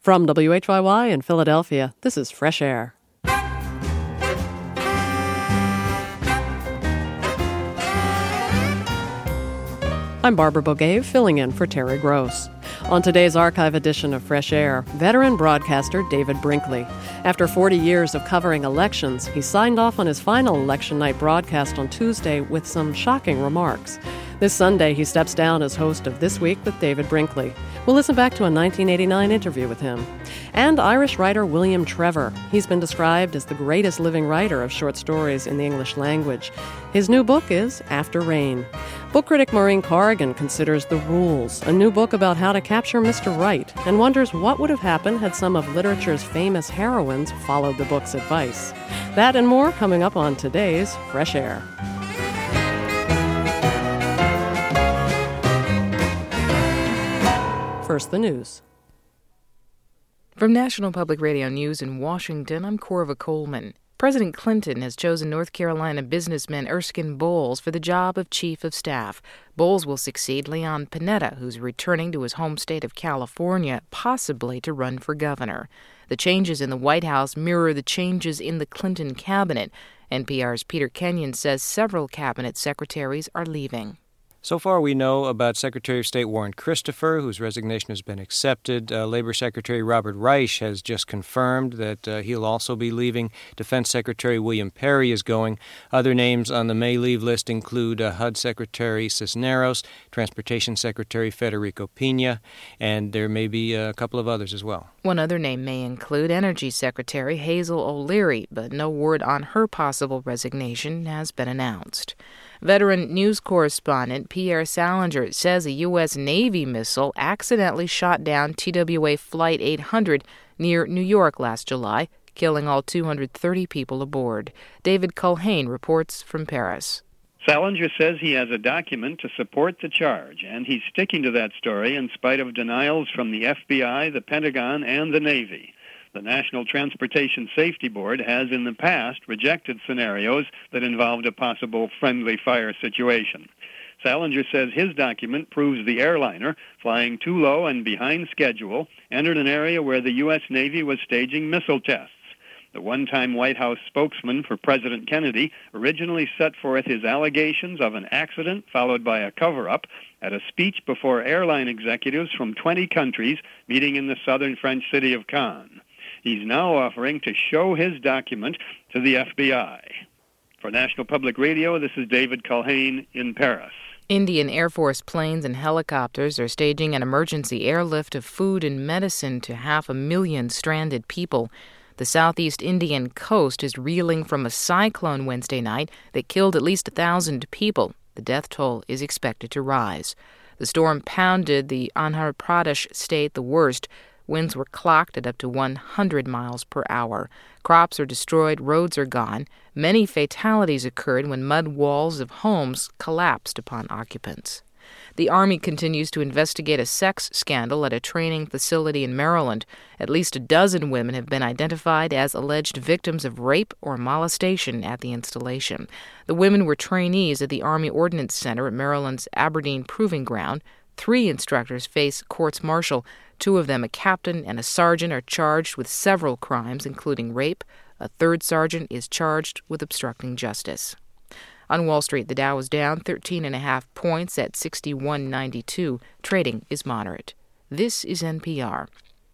From WHYY in Philadelphia, this is Fresh Air. I'm Barbara Bogaev, filling in for Terry Gross. On today's archive edition of Fresh Air, veteran broadcaster David Brinkley. After 40 years of covering elections, he signed off on his final election night broadcast on Tuesday with some shocking remarks. This Sunday, he steps down as host of This Week with David Brinkley. We'll listen back to a 1989 interview with him. And Irish writer William Trevor. He's been described as the greatest living writer of short stories in the English language. His new book is After Rain. Book critic Maureen Corrigan considers The Rules, a new book about how to capture Mr. Right, and wonders what would have happened had some of literature's famous heroines followed the book's advice. That and more coming up on today's Fresh Air. First, the news. From National Public Radio News in Washington, I'm Corva Coleman. President Clinton has chosen North Carolina businessman Erskine Bowles for the job of Chief of Staff. Bowles will succeed Leon Panetta, who's returning to his home state of California, possibly to run for governor. The changes in the White House mirror the changes in the Clinton cabinet. NPR's Peter Kenyon says several cabinet secretaries are leaving. So far, we know about Secretary of State Warren Christopher, whose resignation has been accepted. Labor Secretary Robert Reich has just confirmed that he'll also be leaving. Defense Secretary William Perry is going. Other names on the May leave list include HUD Secretary Cisneros, Transportation Secretary Federico Pena, and there may be a couple of others as well. One other name may include Energy Secretary Hazel O'Leary, but no word on her possible resignation has been announced. Veteran news correspondent Pierre Salinger says a U.S. Navy missile accidentally shot down TWA Flight 800 near New York last July, killing all 230 people aboard. David Culhane reports from Paris. Salinger says he has a document to support the charge, and he's sticking to that story in spite of denials from the FBI, the Pentagon, and the Navy. The National Transportation Safety Board has in the past rejected scenarios that involved a possible friendly fire situation. Salinger says his document proves the airliner, flying too low and behind schedule, entered an area where the U.S. Navy was staging missile tests. The one-time White House spokesman for President Kennedy originally set forth his allegations of an accident followed by a cover-up at a speech before airline executives from 20 countries meeting in the southern French city of Cannes. He's now offering to show his document to the FBI. For National Public Radio, this is David Culhane in Paris. Indian Air Force planes and helicopters are staging an emergency airlift of food and medicine to 500,000 stranded people. The southeast Indian coast is reeling from a cyclone Wednesday night that killed at least 1,000 people. The death toll is expected to rise. The storm pounded the Andhra Pradesh state the worst. Winds were clocked at up to 100 miles per hour. Crops are destroyed, roads are gone. Many fatalities occurred when mud walls of homes collapsed upon occupants. The Army continues to investigate a sex scandal at a training facility in Maryland. At least a dozen women have been identified as alleged victims of rape or molestation at the installation. The women were trainees at the Army Ordnance Center at Maryland's Aberdeen Proving Ground. 3 instructors face courts-martial. 2 of them, a captain and a sergeant, are charged with several crimes, including rape. A 3rd sergeant is charged with obstructing justice. On Wall Street, the Dow was down 13.5 points at 61.92. Trading is moderate. This is NPR.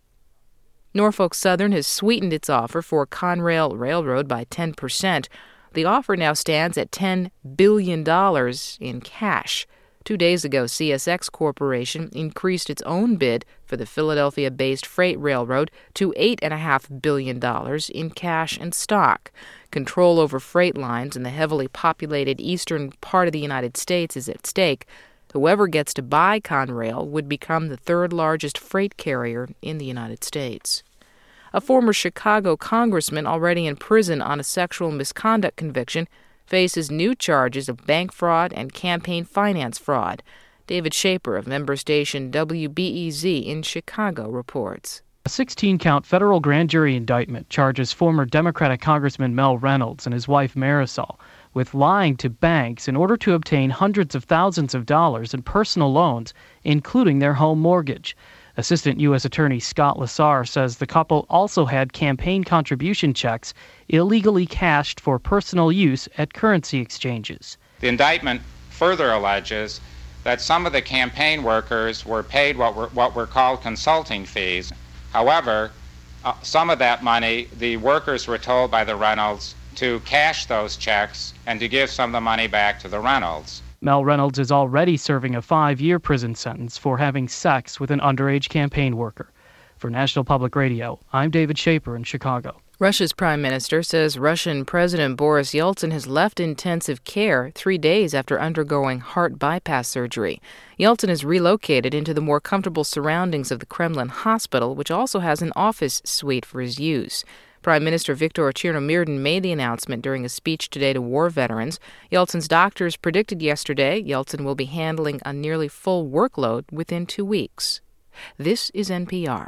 Norfolk Southern has sweetened its offer for Conrail Railroad by 10%. The offer now stands at $10 billion in cash. 2 days ago, CSX Corporation increased its own bid for the Philadelphia-based freight railroad to $8.5 billion in cash and stock. Control over freight lines in the heavily populated eastern part of the United States is at stake. Whoever gets to buy Conrail would become the 3rd largest freight carrier in the United States. A former Chicago congressman already in prison on a sexual misconduct conviction faces new charges of bank fraud and campaign finance fraud. David Shaper of member station WBEZ in Chicago reports. A 16-count federal grand jury indictment charges former Democratic Congressman Mel Reynolds and his wife Marisol with lying to banks in order to obtain hundreds of thousands of dollars in personal loans, including their home mortgage. Assistant U.S. Attorney Scott Lassar says the couple also had campaign contribution checks illegally cashed for personal use at currency exchanges. The indictment further alleges that some of the campaign workers were paid what were called consulting fees. However, some of that money, the workers were told by the Reynolds to cash those checks and to give some of the money back to the Reynolds. Mel Reynolds is already serving a 5-year prison sentence for having sex with an underage campaign worker. For National Public Radio, I'm David Schaper in Chicago. Russia's prime minister says Russian President Boris Yeltsin has left intensive care 3 days after undergoing heart bypass surgery. Yeltsin is relocated into the more comfortable surroundings of the Kremlin hospital, which also has an office suite for his use. Prime Minister Viktor Chernomyrdin made the announcement during a speech today to war veterans. Yeltsin's doctors predicted yesterday Yeltsin will be handling a nearly full workload within 2 weeks. This is NPR.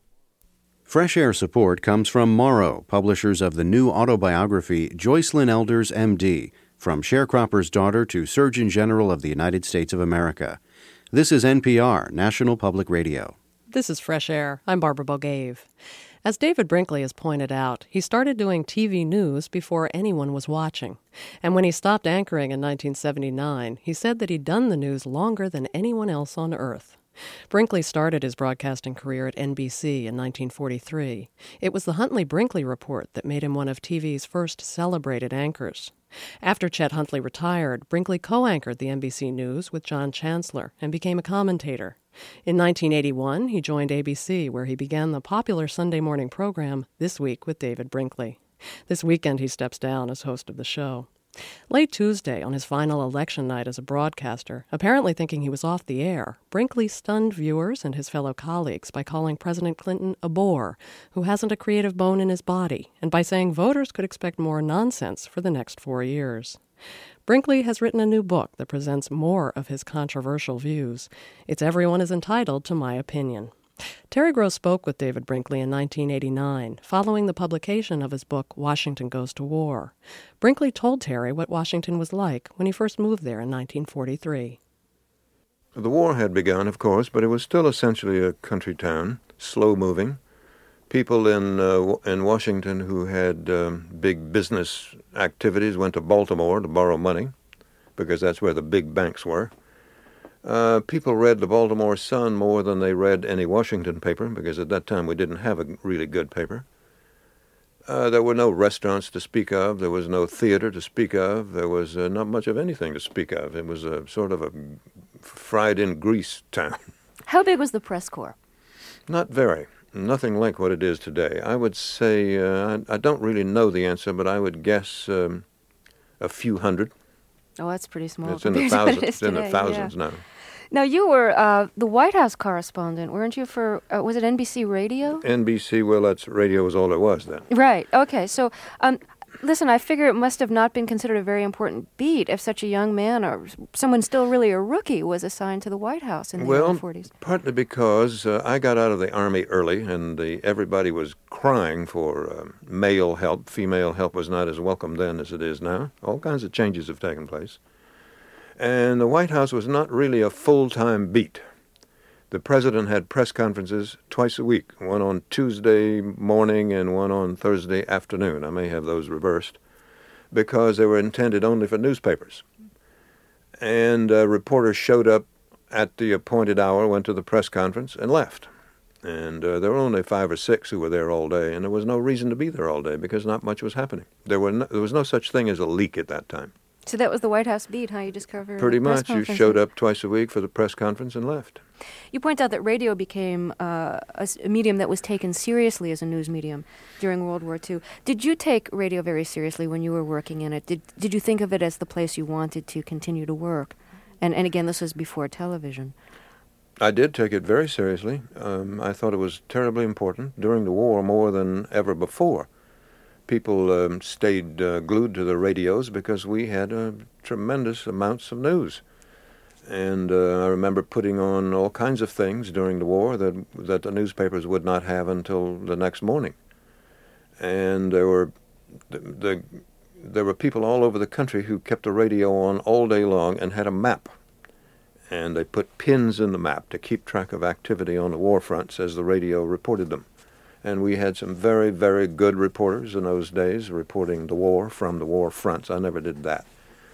Fresh Air support comes from Morrow, publishers of the new autobiography Joycelyn Elders, M.D., From Sharecropper's Daughter to Surgeon General of the United States of America. This is NPR, National Public Radio. This is Fresh Air. I'm Barbara Bogave. As David Brinkley has pointed out, he started doing TV news before anyone was watching. And when he stopped anchoring in 1979, he said that he'd done the news longer than anyone else on Earth. Brinkley started his broadcasting career at NBC in 1943. It was the Huntley-Brinkley Report that made him one of TV's first celebrated anchors. After Chet Huntley retired, Brinkley co-anchored the NBC News with John Chancellor and became a commentator. In 1981, he joined ABC, where he began the popular Sunday morning program This Week with David Brinkley. This weekend, he steps down as host of the show. Late Tuesday, on his final election night as a broadcaster, apparently thinking he was off the air, Brinkley stunned viewers and his fellow colleagues by calling President Clinton a bore who hasn't a creative bone in his body, and by saying voters could expect more nonsense for the next 4 years. Brinkley has written a new book that presents more of his controversial views. It's Everyone is Entitled to My Opinion. Terry Gross spoke with David Brinkley in 1989, following the publication of his book, Washington Goes to War. Brinkley told Terry what Washington was like when he first moved there in 1943. The war had begun, of course, but it was still essentially a country town, slow-moving. People in Washington who had big business activities went to Baltimore to borrow money, because that's where the big banks were. People read the Baltimore Sun more than they read any Washington paper, because at that time we didn't have a really good paper. There were no restaurants to speak of. There was no theater to speak of. There was not much of anything to speak of. It was a sort of a fried-in-grease town. How big was the press corps? Not very. Nothing like what it is today. I would say, I don't really know the answer, but I would guess a few hundred. Oh, that's pretty small. It's in the thousands. It's in the thousands now. Now, you were the White House correspondent, weren't you, for, was it NBC Radio? NBC, well, radio was all it was then. Right, okay. So, listen, I figure it must have not been considered a very important beat if such a young man or someone still really a rookie was assigned to the White House in the early 40s. Partly because I got out of the Army early, and everybody was crying for male help. Female help was not as welcome then as it is now. All kinds of changes have taken place. And the White House was not really a full-time beat. The president had press conferences twice a week, one on Tuesday morning and one on Thursday afternoon. I may have those reversed, because they were intended only for newspapers. And reporters showed up at the appointed hour, went to the press conference, and left. And there were only 5 or 6 who were there all day, and there was no reason to be there all day because not much was happening. There was no such thing as a leak at that time. So that was the White House beat, how you discovered Pretty much. You showed up twice a week for the press conference and left. You point out that radio became a medium that was taken seriously as a news medium during World War II. Did you take radio very seriously when you were working in it? Did you think of it as the place you wanted to continue to work? And again, this was before television. I did take it very seriously. I thought it was terribly important during the war more than ever before. People stayed glued to the radios because we had tremendous amounts of news. And I remember putting on all kinds of things during the war that the newspapers would not have until the next morning. And there were people all over the country who kept the radio on all day long and had a map. and they put pins in the map to keep track of activity on the war fronts as the radio reported them. And we had some very, very good reporters in those days reporting the war from the war fronts. I never did that.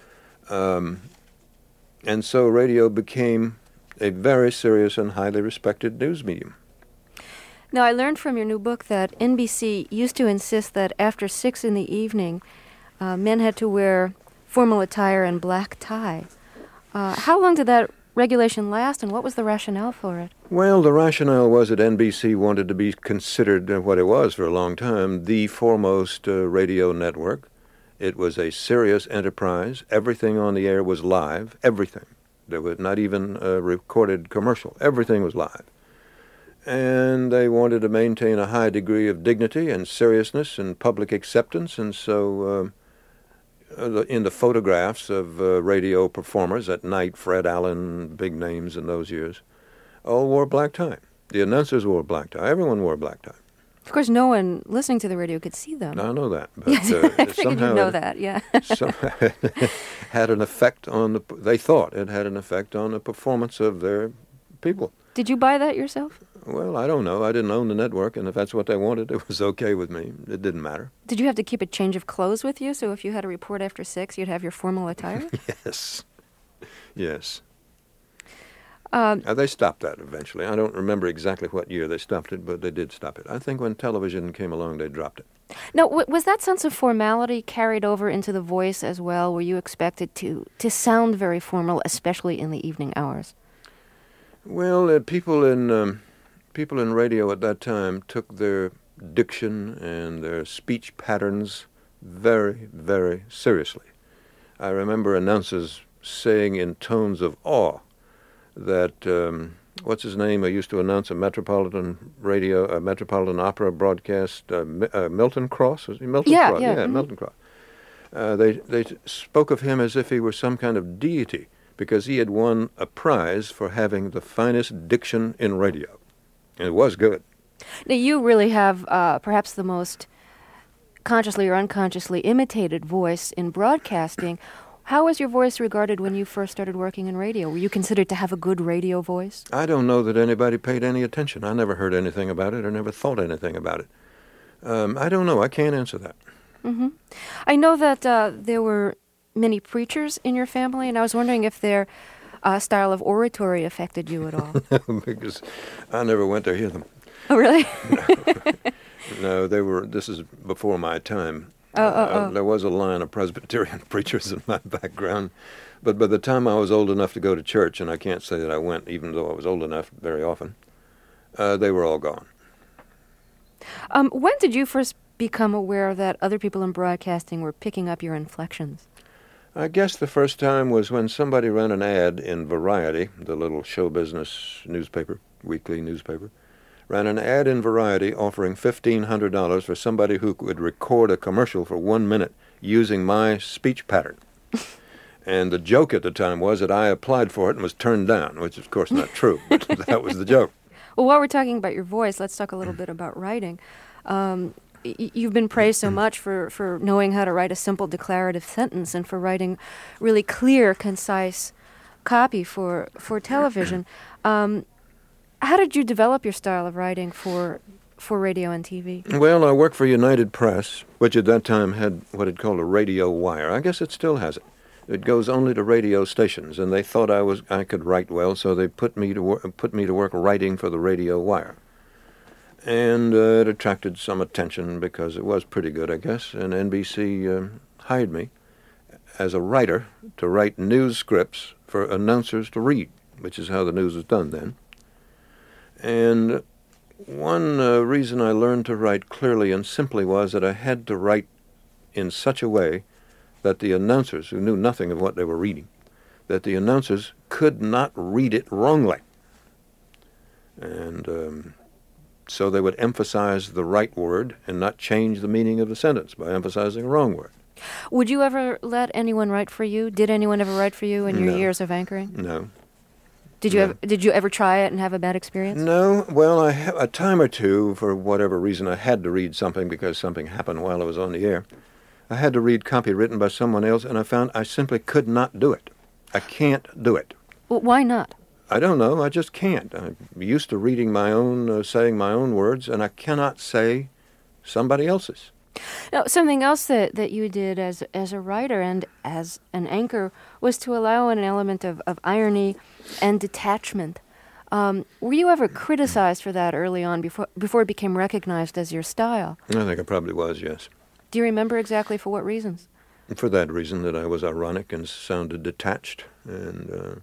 And so radio became a very serious and highly respected news medium. Now, I learned from your new book that NBC used to insist that after 6 in the evening, men had to wear formal attire and black tie. How long did that regulation last, and what was the rationale for it? Well, the rationale was that NBC wanted to be considered, what it was for a long time, the foremost radio network. It was a serious enterprise. Everything on the air was live, everything. There was not even a recorded commercial. Everything was live. And they wanted to maintain a high degree of dignity and seriousness and public acceptance, and so in the photographs of radio performers at night, Fred Allen, big names in those years, all wore black tie. The announcers wore black tie. Everyone wore black tie. Of course, no one listening to the radio could see them. I know that. But, I figured you'd know that, yeah. It had an effect on they thought it had an effect on the performance of their people. Did you buy that yourself? Well, I don't know. I didn't own the network, and if that's what they wanted, it was okay with me. It didn't matter. Did you have to keep a change of clothes with you, so if you had a report after 6, you'd have your formal attire? Yes. Yes. They stopped that eventually. I don't remember exactly what year they stopped it, but they did stop it. I think when television came along, they dropped it. Now, was that sense of formality carried over into the voice as well? Were you expected to sound very formal, especially in the evening hours? Well, people in radio at that time took their diction and their speech patterns very, very seriously. I remember announcers saying in tones of awe that, what's his name, I used to announce a Metropolitan Opera broadcast, Milton Cross? Was he Milton Cross? Yeah, mm-hmm. Milton Cross. They spoke of him as if he were some kind of deity, because he had won a prize for having the finest diction in radio. And it was good. Now, you really have perhaps the most consciously or unconsciously imitated voice in broadcasting. How was your voice regarded when you first started working in radio? Were you considered to have a good radio voice? I don't know that anybody paid any attention. I never heard anything about it or never thought anything about it. I don't know. I can't answer that. Mm-hmm. I know that there were many preachers in your family, and I was wondering if their style of oratory affected you at all. Because I never went to hear them. Oh, really? No, this is before my time. There was a line of Presbyterian preachers in my background, but by the time I was old enough to go to church, and I can't say that I went, even though I was old enough very often, they were all gone. When did you first become aware that other people in broadcasting were picking up your inflections? I guess the first time was when somebody ran an ad in Variety, the little show business newspaper, weekly newspaper, ran an ad in Variety offering $1,500 for somebody who could record a commercial for 1 minute using my speech pattern. And the joke at the time was that I applied for it and was turned down, which is, of course, not true, but that was the joke. Well, while we're talking about your voice, let's talk a little bit about writing. You've been praised so much for knowing how to write a simple declarative sentence and for writing really clear, concise copy for television. How did you develop your style of writing for radio and TV? Well, I worked for United Press, which at that time had what it called a radio wire. I guess it still has it. It goes only to radio stations, and they thought I could write well, so they put me to work writing for the radio wire. And it attracted some attention because it was pretty good, I guess. And NBC hired me as a writer to write news scripts for announcers to read, which is how the news was done then. And one reason I learned to write clearly and simply was that I had to write in such a way that the announcers, who knew nothing of what they were reading, that the announcers could not read it wrongly. And so they would emphasize the right word and not change the meaning of the sentence by emphasizing a wrong word. Would you ever let anyone write for you? Did anyone ever write for you in your years of anchoring? No. Did you ever try it and have a bad experience? No. Well, a time or two, for whatever reason, I had to read something because something happened while I was on the air. I had to read copy written by someone else, and I found I simply could not do it. I can't do it. Well, why not? I don't know. I just can't. I'm used to reading my own, saying my own words, and I cannot say somebody else's. Now, something else that you did as a writer and as an anchor was to allow an element of irony and detachment. Were you ever criticized for that early on before it became recognized as your style? I think I probably was, yes. Do you remember exactly for what reasons? For that reason, that I was ironic and sounded detached, and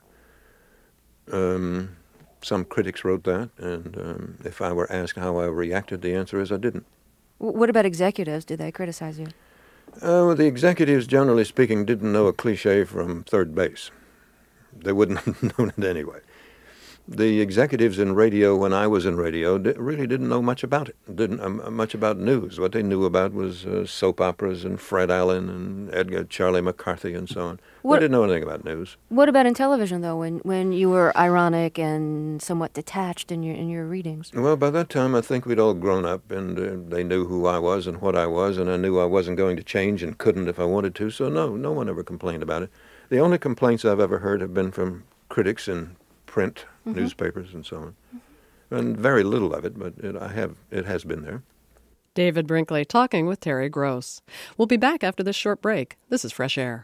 some critics wrote that, and if I were asked how I reacted, the answer is I didn't. What about executives? Did they criticize you? Well, the executives, generally speaking, didn't know a cliche from third base. They wouldn't have known it anyway. The executives in radio, when I was in radio, really didn't know much about it. Didn't much about news. What they knew about was soap operas and Fred Allen and Charlie McCarthy and so on. They didn't know anything about news. What about in television, though, when you were ironic and somewhat detached in your readings? Well, by that time, I think we'd all grown up, and they knew who I was and what I was, and I knew I wasn't going to change and couldn't if I wanted to, so no one ever complained about it. The only complaints I've ever heard have been from critics in print, newspapers, and so on. And very little of it, but it has been there. David Brinkley talking with Terry Gross. We'll be back after this short break. This is Fresh Air.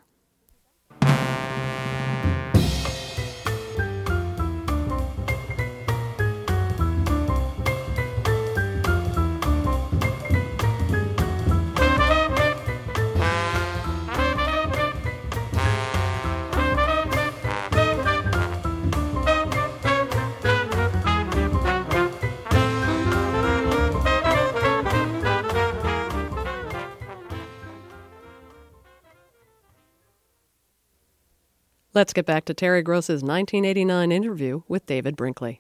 Let's get back to Terry Gross's 1989 interview with David Brinkley.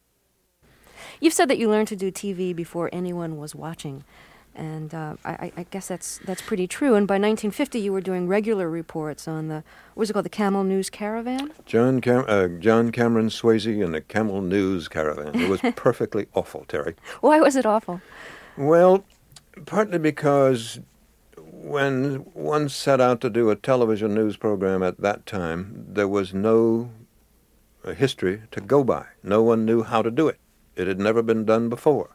You've said that you learned to do TV before anyone was watching, and I guess that's pretty true. And by 1950, you were doing regular reports on what was it called, the Camel News Caravan? John Cameron Swayze and the Camel News Caravan. It was perfectly awful, Terry. Why was it awful? Well, partly because when one set out to do a television news program at that time, there was no history to go by. No one knew how to do it. It had never been done before.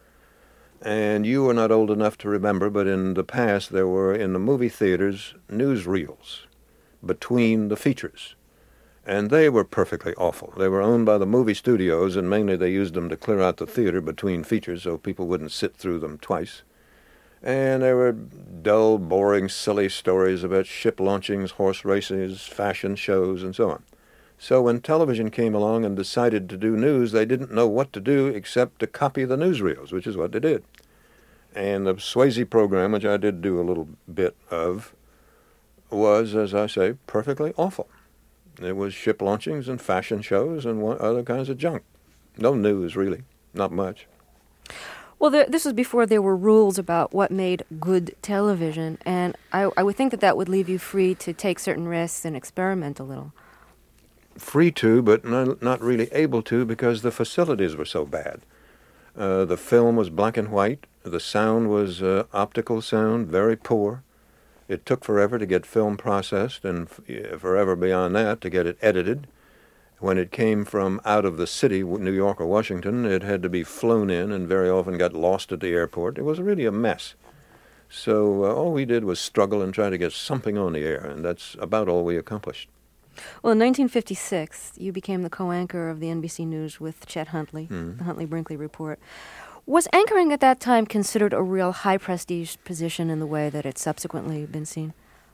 And you were not old enough to remember, but in the past there were, in the movie theaters, newsreels between the features. And they were perfectly awful. They were owned by the movie studios, and mainly they used them to clear out the theater between features so people wouldn't sit through them twice. And there were dull, boring, silly stories about ship launchings, horse races, fashion shows, and so on. So when television came along and decided to do news, they didn't know what to do except to copy the newsreels, which is what they did. And the Swayze program, which I did do a little bit of, was, as I say, perfectly awful. It was ship launchings and fashion shows and other kinds of junk. No news, really. Not much. Well, this was before there were rules about what made good television, and I would think that would leave you free to take certain risks and experiment a little. Free to, but not really able to, because the facilities were so bad. The film was black and white. The sound was optical sound, very poor. It took forever to get film processed, and forever beyond that to get it edited. When it came from out of the city, New York or Washington, it had to be flown in and very often got lost at the airport. It was really a mess. So all we did was struggle and try to get something on the air, and that's about all we accomplished. Well, in 1956, you became the co-anchor of the NBC News with Chet Huntley, the Huntley-Brinkley Report. Was anchoring at that time considered a real high-prestige position in the way that it's subsequently been seen?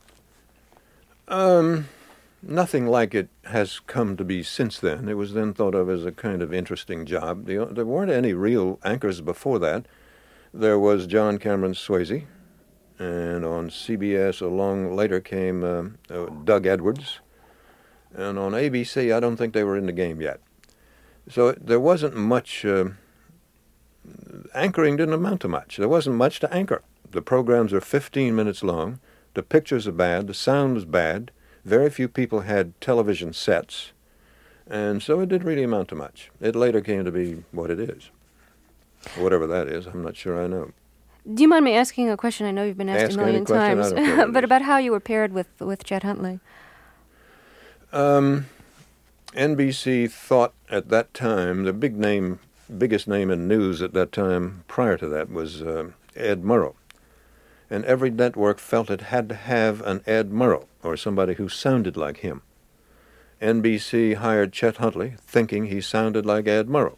Nothing like it has come to be since then. It was then thought of as a kind of interesting job. There weren't any real anchors before that. There was John Cameron Swayze, and on CBS along later came Doug Edwards. And on ABC, I don't think they were in the game yet. So there wasn't much, anchoring didn't amount to much. There wasn't much to anchor. The programs are 15 minutes long. The pictures are bad. The sound was bad. Very few people had television sets, and so it didn't really amount to much. It later came to be what it is. Whatever that is, I'm not sure I know. Do you mind me asking a question? I know you've been asked a million times, but about how you were paired with Chet Huntley. NBC thought at that time, the biggest name in news at that time prior to that was Ed Murrow. And every network felt it had to have an Ed Murrow, or somebody who sounded like him. NBC hired Chet Huntley, thinking he sounded like Ed Murrow.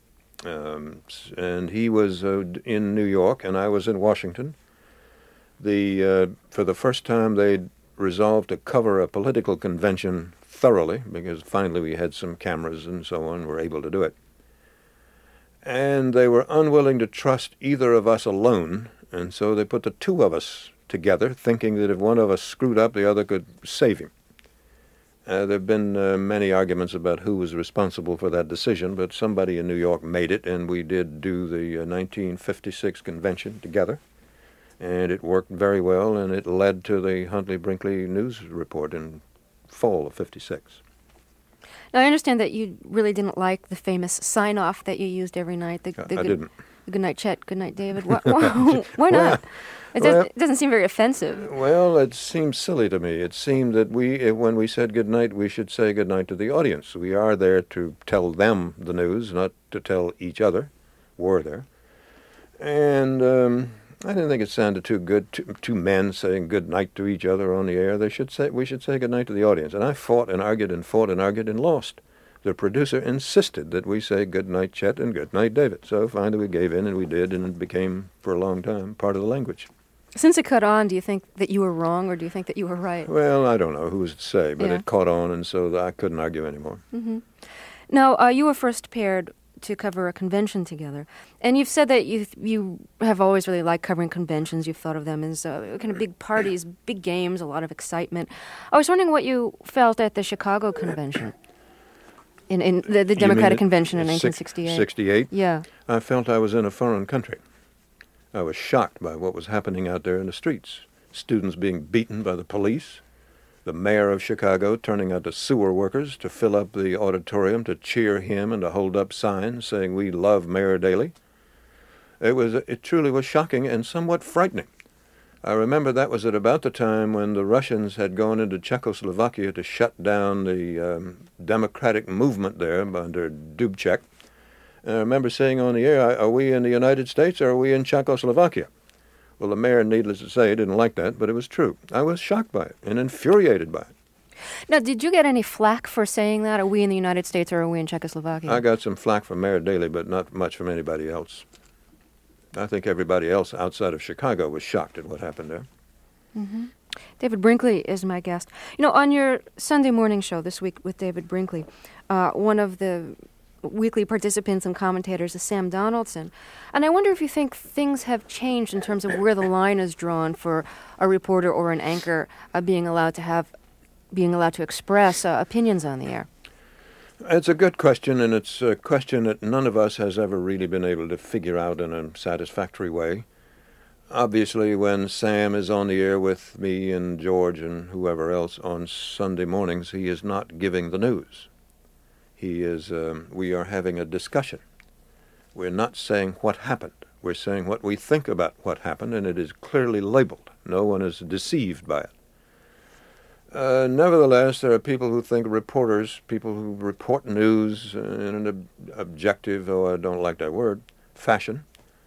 And he was in New York, and I was in Washington. For the first time, they resolved to cover a political convention thoroughly, because finally we had some cameras and so on, were able to do it. And they were unwilling to trust either of us alone, and so they put the two of us together, thinking that if one of us screwed up, the other could save him. There have been many arguments about who was responsible for that decision, but somebody in New York made it, and we did do the 1956 convention together. And it worked very well, and it led to the Huntley-Brinkley News Report in fall of '56. Now, I understand that you really didn't like the famous sign-off that you used every night. I didn't. Good night, Chet. Good night, David. Why not? It doesn't seem very offensive. Well, it seems silly to me. It seemed that when we said good night, we should say good night to the audience. We are there to tell them the news, not to tell each other. We're there. And I didn't think it sounded too good, two men saying good night to each other on the air. We should say good night to the audience. And I fought and argued and lost. The producer insisted that we say good night, Chet, and good night, David. So finally we gave in, and we did, and it became, for a long time, part of the language. Since it caught on, do you think that you were wrong, or do you think that you were right? Well, I don't know who's to say, but it caught on, and so I couldn't argue anymore. Mm-hmm. Now, you were first paired to cover a convention together, and you've said that you have always really liked covering conventions. You've thought of them as kind of big parties, big games, a lot of excitement. I was wondering what you felt at the Chicago convention. In the Democratic Convention in 1968. 68? Yeah. I felt I was in a foreign country. I was shocked by what was happening out there in the streets. Students being beaten by the police. The mayor of Chicago turning out the sewer workers to fill up the auditorium to cheer him and to hold up signs saying, "We love Mayor Daley." It truly was shocking and somewhat frightening. I remember that was at about the time when the Russians had gone into Czechoslovakia to shut down the democratic movement there under Dubček. And I remember saying on the air, "Are we in the United States or are we in Czechoslovakia?" Well, the mayor, needless to say, didn't like that, but it was true. I was shocked by it and infuriated by it. Now, did you get any flack for saying that? Are we in the United States or are we in Czechoslovakia? I got some flack from Mayor Daley, but not much from anybody else. I think everybody else outside of Chicago was shocked at what happened there. Mm-hmm. David Brinkley is my guest. You know, on your Sunday morning show this week with David Brinkley, one of the weekly participants and commentators is Sam Donaldson. And I wonder if you think things have changed in terms of where the line is drawn for a reporter or an anchor being allowed to express opinions on the air. It's a good question, and it's a question that none of us has ever really been able to figure out in a satisfactory way. Obviously, when Sam is on the air with me and George and whoever else on Sunday mornings, he is not giving the news. We are having a discussion. We're not saying what happened. We're saying what we think about what happened, and it is clearly labeled. No one is deceived by it. Nevertheless, there are people who think reporters, people who report news in an objective, I don't like that word, fashion,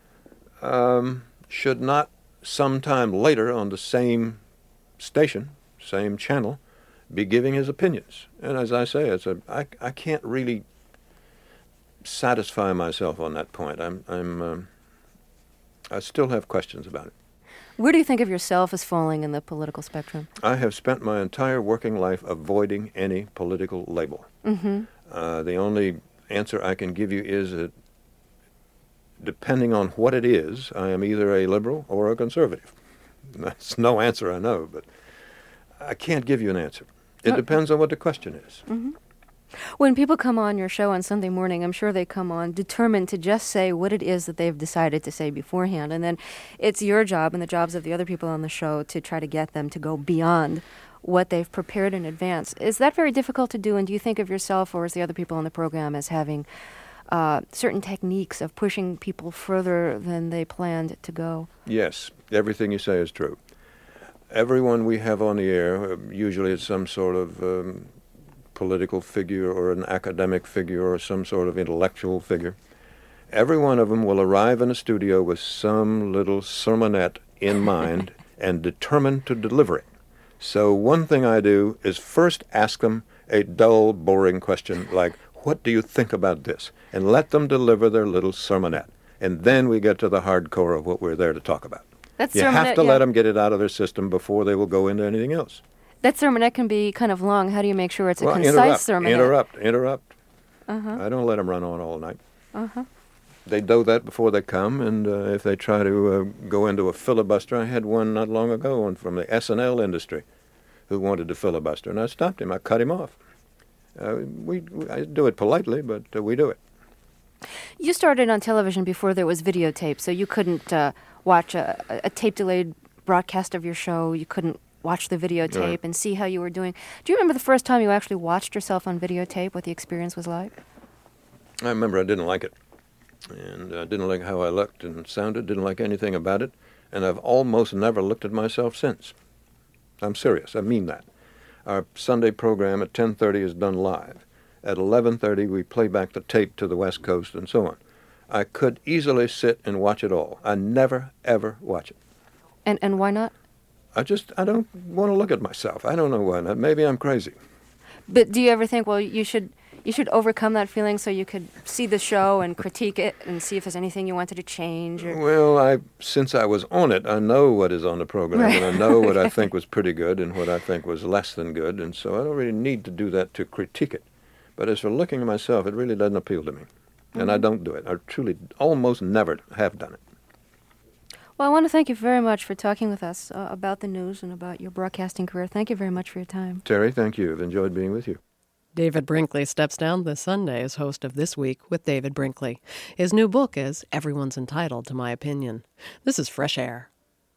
should not sometime later on the same station, same channel, be giving his opinions. And as I say, I can't really satisfy myself on that point. I still have questions about it. Where do you think of yourself as falling in the political spectrum? I have spent my entire working life avoiding any political label. Mm-hmm. The only answer I can give you is that depending on what it is, I am either a liberal or a conservative. That's no answer, I know, but I can't give you an answer. It depends on what the question is. Mm-hmm. When people come on your show on Sunday morning, I'm sure they come on determined to just say what it is that they've decided to say beforehand. And then it's your job and the jobs of the other people on the show to try to get them to go beyond what they've prepared in advance. Is that very difficult to do? And do you think of yourself or as the other people on the program as having certain techniques of pushing people further than they planned to go? Yes, everything you say is true. Everyone we have on the air, usually it's some sort of political figure or an academic figure or some sort of intellectual figure. Every one of them will arrive in a studio with some little sermonette in mind and determined to deliver it. So one thing I do is first ask them a dull, boring question like, what do you think about this? And let them deliver their little sermonette. And then we get to the hardcore of what we're there to talk about. You have to let them get it out of their system before they will go into anything else. That sermonette can be kind of long. How do you make sure it's a concise sermonette? Interrupt. I don't let them run on all night. They do that before they come, and if they try to go into a filibuster, I had one not long ago from the SNL industry who wanted to filibuster, and I stopped him. I cut him off. I do it politely, but we do it. You started on television before there was videotape, so you couldn't watch a tape-delayed broadcast of your show. You couldn't watch the videotape and see how you were doing. Do you remember the first time you actually watched yourself on videotape, what the experience was like? I remember I didn't like it, and I didn't like how I looked and sounded, didn't like anything about it, and I've almost never looked at myself since. I'm serious. I mean that. Our Sunday program at 10:30 is done live. At 11:30, we play back the tape to the West Coast and so on. I could easily sit and watch it all. I never, ever watch it. And why not? I don't want to look at myself. I don't know why not. Maybe I'm crazy. But do you ever think, well, you should overcome that feeling so you could see the show and critique it and see if there's anything you wanted to change? Or... Well, since I was on it, I know what is on the program, and I know what I think was pretty good and what I think was less than good, and so I don't really need to do that to critique it. But as for looking at myself, it really doesn't appeal to me, and I don't do it. I truly almost never have done it. Well, I want to thank you very much for talking with us about the news and about your broadcasting career. Thank you very much for your time. Terry, thank you. I've enjoyed being with you. David Brinkley steps down this Sunday as host of This Week with David Brinkley. His new book is Everyone's Entitled to My Opinion. This is Fresh Air.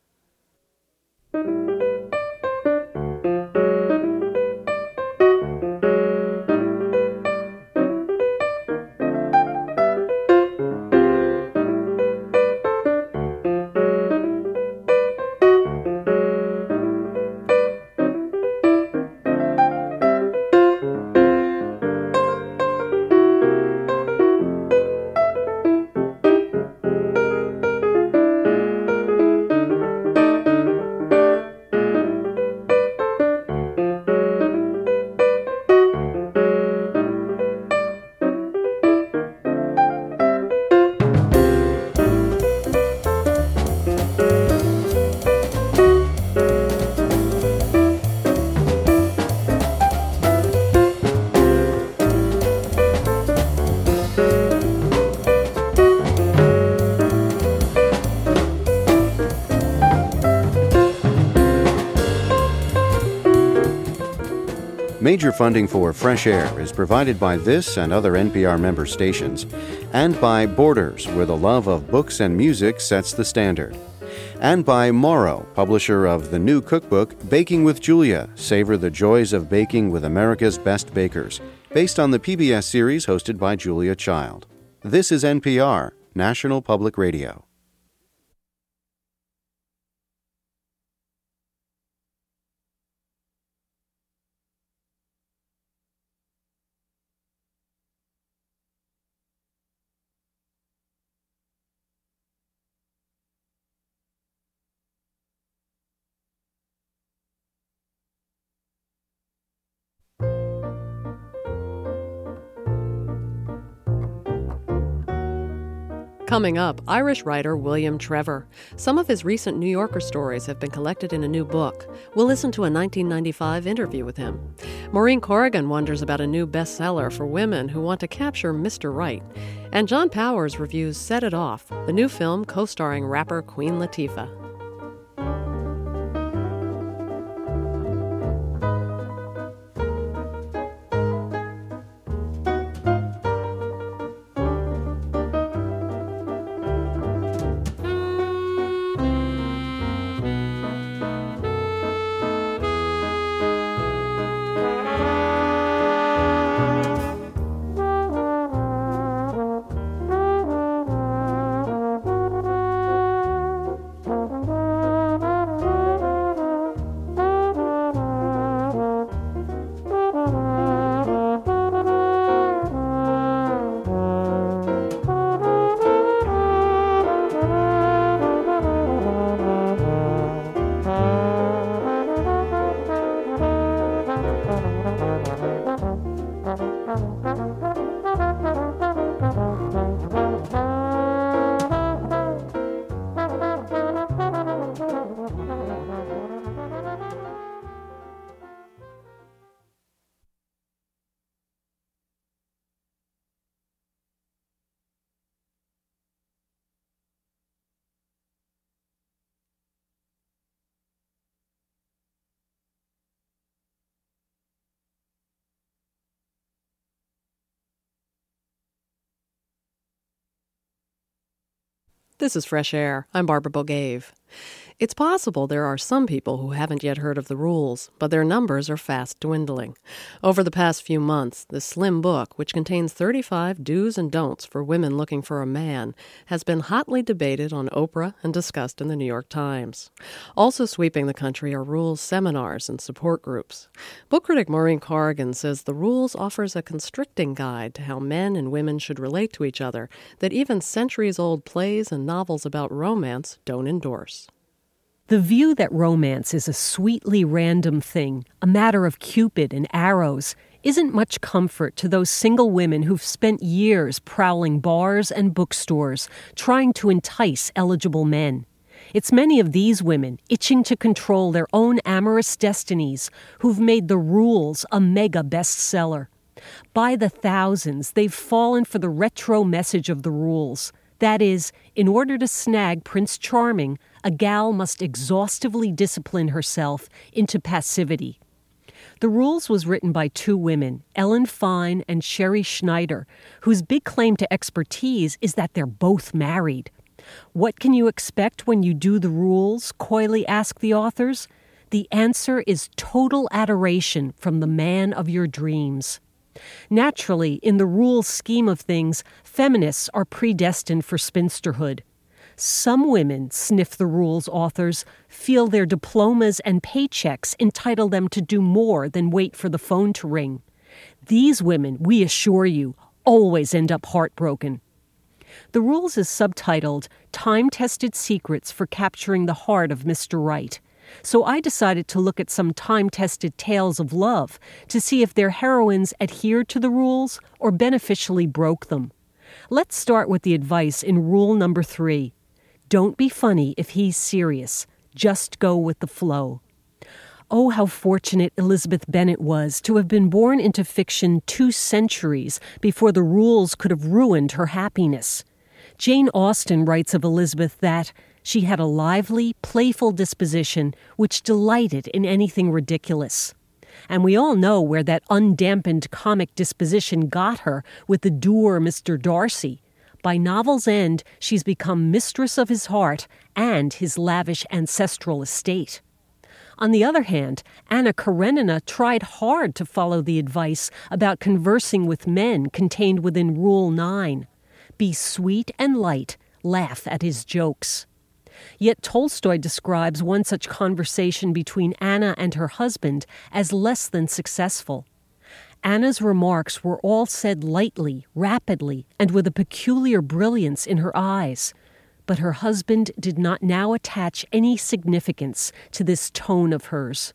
Major funding for Fresh Air is provided by this and other NPR member stations, and by Borders, where the love of books and music sets the standard. And by Morrow, publisher of the new cookbook, Baking with Julia, Savor the Joys of Baking with America's Best Bakers, based on the PBS series hosted by Julia Child. This is NPR, National Public Radio. Coming up, Irish writer William Trevor. Some of his recent New Yorker stories have been collected in a new book. We'll listen to a 1995 interview with him. Maureen Corrigan wonders about a new bestseller for women who want to capture Mr. Right. And John Powers reviews Set It Off, the new film co-starring rapper Queen Latifah. This is Fresh Air. I'm Barbara Bogave. It's possible there are some people who haven't yet heard of the rules, but their numbers are fast dwindling. Over the past few months, this slim book, which contains 35 do's and don'ts for women looking for a man, has been hotly debated on Oprah and discussed in the New York Times. Also sweeping the country are rules seminars and support groups. Book critic Maureen Corrigan says the rules offers a constricting guide to how men and women should relate to each other that even centuries-old plays and novels about romance don't endorse. The view that romance is a sweetly random thing, a matter of Cupid and arrows, isn't much comfort to those single women who've spent years prowling bars and bookstores, trying to entice eligible men. It's many of these women, itching to control their own amorous destinies, who've made the rules a mega bestseller. By the thousands, they've fallen for the retro message of the rules. That is, in order to snag Prince Charming, a gal must exhaustively discipline herself into passivity. The Rules was written by two women, Ellen Fine and Sherry Schneider, whose big claim to expertise is that they're both married. What can you expect when you do the rules? Coyly ask the authors. The answer is total adoration from the man of your dreams. Naturally, in the rules scheme of things, feminists are predestined for spinsterhood. Some women, sniff the rules authors, feel their diplomas and paychecks entitle them to do more than wait for the phone to ring. These women, we assure you, always end up heartbroken. The Rules is subtitled Time-Tested Secrets for Capturing the Heart of Mr. Right. So I decided to look at some time-tested tales of love to see if their heroines adhered to the rules or beneficially broke them. Let's start with the advice in rule number 3. Don't be funny if he's serious. Just go with the flow. Oh, how fortunate Elizabeth Bennet was to have been born into fiction 2 centuries before the rules could have ruined her happiness. Jane Austen writes of Elizabeth that she had a lively, playful disposition which delighted in anything ridiculous. And we all know where that undampened comic disposition got her with the dour Mr. Darcy. By novel's end, she's become mistress of his heart and his lavish ancestral estate. On the other hand, Anna Karenina tried hard to follow the advice about conversing with men contained within Rule 9. Be sweet and light, laugh at his jokes. Yet Tolstoy describes one such conversation between Anna and her husband as less than successful. Anna's remarks were all said lightly, rapidly, and with a peculiar brilliance in her eyes. But her husband did not now attach any significance to this tone of hers.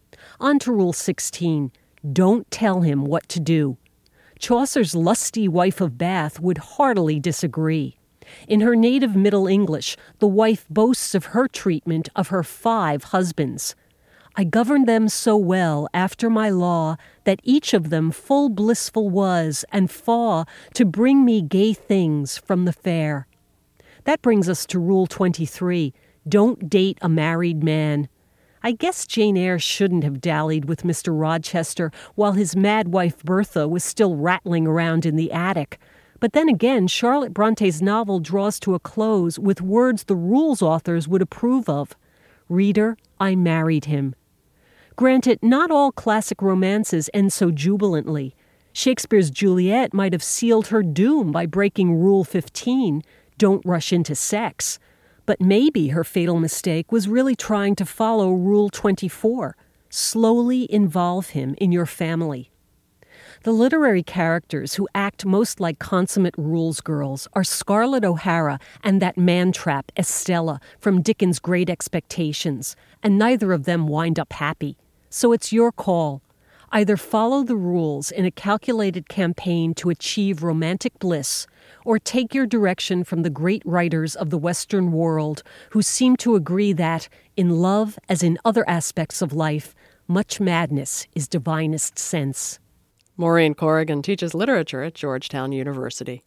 On to Rule 16. Don't tell him what to do. Chaucer's lusty wife of Bath would heartily disagree. In her native Middle English, the wife boasts of her treatment of her 5 husbands. I governed them so well after my law that each of them full blissful was and faw to bring me gay things from the fair. That brings us to Rule 23. Don't date a married man. I guess Jane Eyre shouldn't have dallied with Mr. Rochester while his mad wife Bertha was still rattling around in the attic. But then again, Charlotte Bronte's novel draws to a close with words the Rules authors would approve of. Reader, I married him. Granted, not all classic romances end so jubilantly. Shakespeare's Juliet might have sealed her doom by breaking Rule 15, don't rush into sex. But maybe her fatal mistake was really trying to follow Rule 24, slowly involve him in your family. The literary characters who act most like consummate rules girls are Scarlett O'Hara and that man-trap Estella from Dickens' Great Expectations, and neither of them wind up happy. So it's your call. Either follow the rules in a calculated campaign to achieve romantic bliss, or take your direction from the great writers of the Western world who seem to agree that, in love as in other aspects of life, much madness is divinest sense. Maureen Corrigan teaches literature at Georgetown University.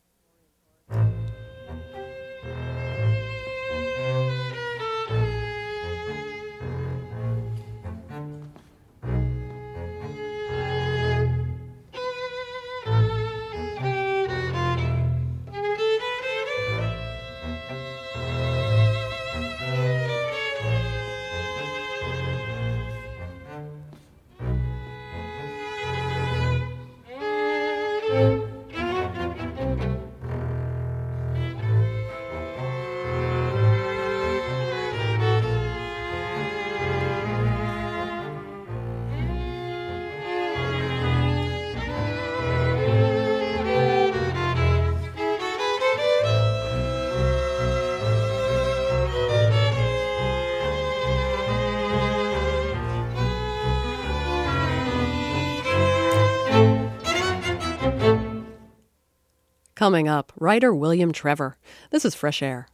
Coming up, writer William Trevor. This is Fresh Air.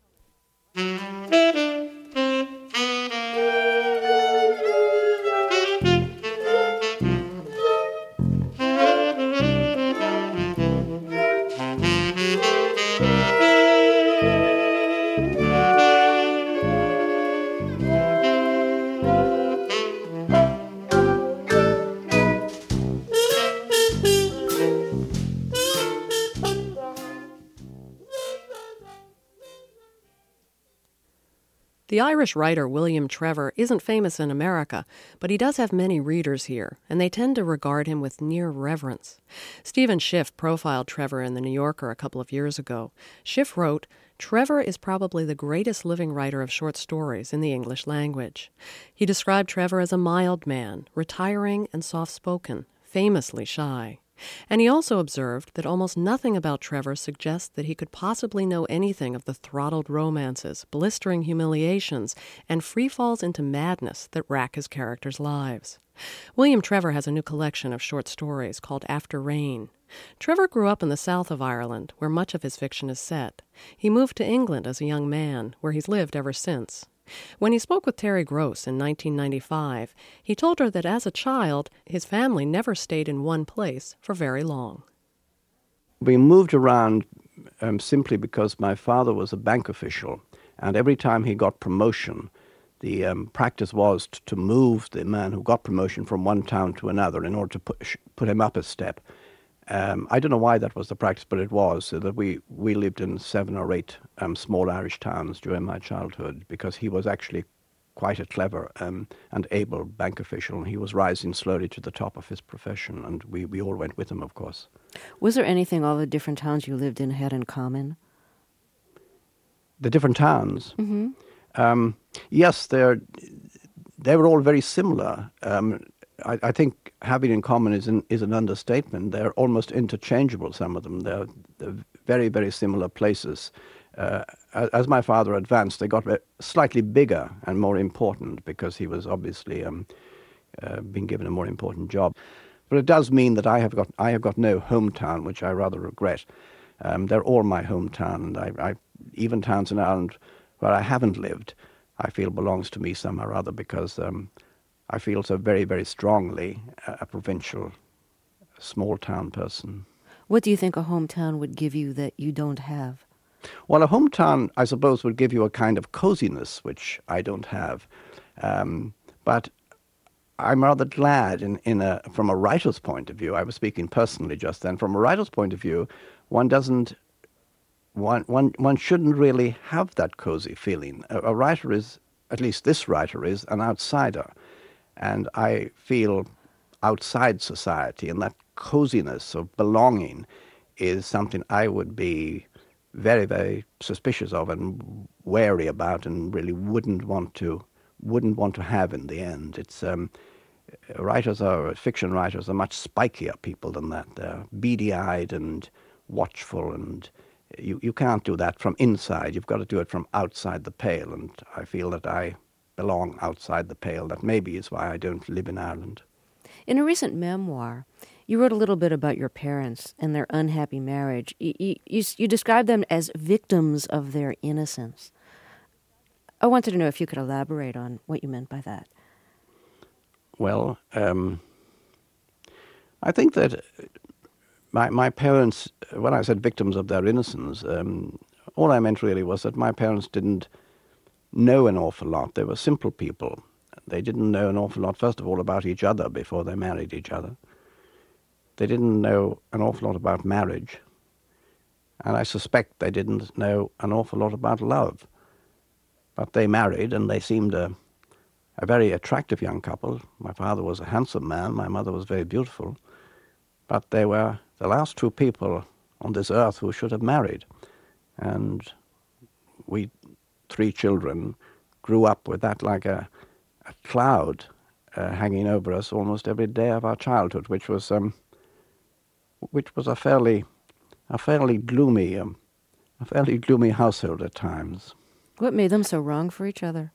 The Irish writer William Trevor isn't famous in America, but he does have many readers here, and they tend to regard him with near reverence. Stephen Schiff profiled Trevor in The New Yorker a couple of years ago. Schiff wrote, "Trevor is probably the greatest living writer of short stories in the English language." He described Trevor as a mild man, retiring and soft-spoken, famously shy. And he also observed that almost nothing about Trevor suggests that he could possibly know anything of the throttled romances, blistering humiliations, and free falls into madness that rack his characters' lives. William Trevor has a new collection of short stories called After Rain. Trevor grew up in the south of Ireland, where much of his fiction is set. He moved to England as a young man, where he's lived ever since. When he spoke with Terry Gross in 1995, he told her that as a child, his family never stayed in one place for very long. We moved around simply because my father was a bank official, and every time he got promotion, the practice was to move the man who got promotion from one town to another in order to put him up a step. I don't know why that was the practice, but it was, so that we lived in 7 or 8 small Irish towns during my childhood, because he was actually quite a clever and able bank official, and he was rising slowly to the top of his profession, and we all went with him, of course. Was there anything all the different towns you lived in had in common? The different towns? Mm-hmm. Yes, they were all very similar. I think having in common is an understatement. They're almost interchangeable, some of them. They're very, very similar places. As my father advanced, they got slightly bigger and more important because he was obviously being given a more important job. But it does mean that I have got no hometown, which I rather regret. They're all my hometown, and even towns in Ireland where I haven't lived, I feel belongs to me somehow or other, because I feel so very, very strongly a provincial, small-town person. What do you think a hometown would give you that you don't have? Well, a hometown, I suppose, would give you a kind of coziness, which I don't have. But I'm rather glad, from a writer's point of view, I was speaking personally just then, from a writer's point of view, one shouldn't really have that cozy feeling. A writer is, at least this writer is, an outsider. And I feel outside society, and that coziness of belonging is something I would be very, very suspicious of and wary about, and really wouldn't want to have in the end. It's fiction writers are much spikier people than that. They're beady-eyed and watchful, and you can't do that from inside. You've got to do it from outside the pale, and I feel that I belong outside the pale. That maybe is why I don't live in Ireland. In a recent memoir, you wrote a little bit about your parents and their unhappy marriage. You described them as victims of their innocence. I wanted to know if you could elaborate on what you meant by that. Well, I think that my parents, when I said victims of their innocence, all I meant really was that my parents didn't know an awful lot. They were simple people. They didn't know an awful lot, first of all, about each other before they married each other. They didn't know an awful lot about marriage. And I suspect they didn't know an awful lot about love. But they married, and they seemed a very attractive young couple. My father was a handsome man. My mother was very beautiful. But they were the last 2 people on this earth who should have married. And we 3 children grew up with that like a cloud hanging over us almost every day of our childhood, which was a fairly gloomy household at times. What made them so wrong for each other?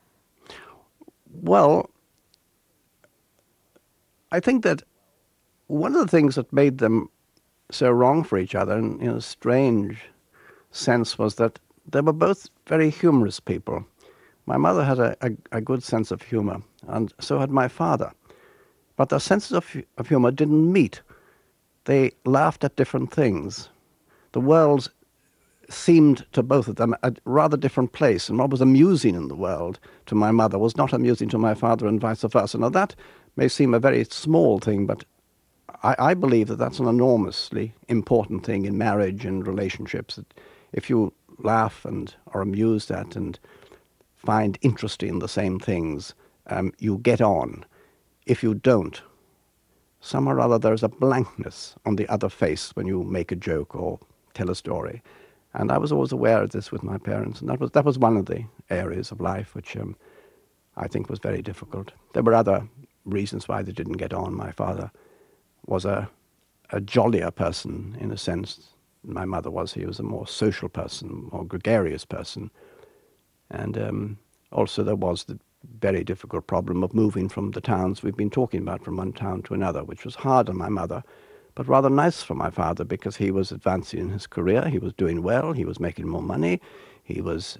Well, I think that one of the things that made them so wrong for each other, and in a strange sense, was that they were both very humorous people. My mother had a good sense of humor, and so had my father. But their senses of humor didn't meet. They laughed at different things. The world seemed to both of them a rather different place, and what was amusing in the world to my mother was not amusing to my father, and vice versa. Now that may seem a very small thing, but I believe that that's an enormously important thing in marriage and relationships. That if you laugh and are amused at and find interest in the same things, you get on. If you don't, somehow or other there's a blankness on the other face when you make a joke or tell a story. And I was always aware of this with my parents, and that was one of the areas of life which I think was very difficult. There were other reasons why they didn't get on. My father was a jollier person in a sense than my mother was. He was a more social person, more gregarious person. And also there was the very difficult problem of moving from the towns we've been talking about, from one town to another, which was hard on my mother, but rather nice for my father because he was advancing in his career, he was doing well, he was making more money, he was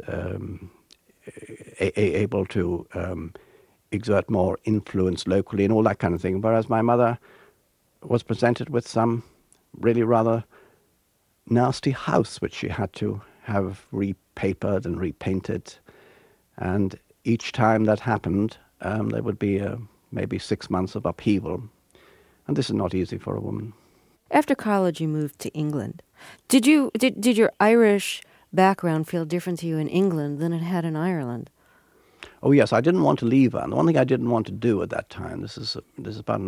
able to exert more influence locally and all that kind of thing, whereas my mother was presented with some really rather nasty house which she had to have repapered and repainted. And each time that happened, there would be maybe 6 months of upheaval. And this is not easy for a woman. After college, you moved to England. Did your Irish background feel different to you in England than it had in Ireland? Oh yes, I didn't want to leave Ireland. The one thing I didn't want to do at that time, this is about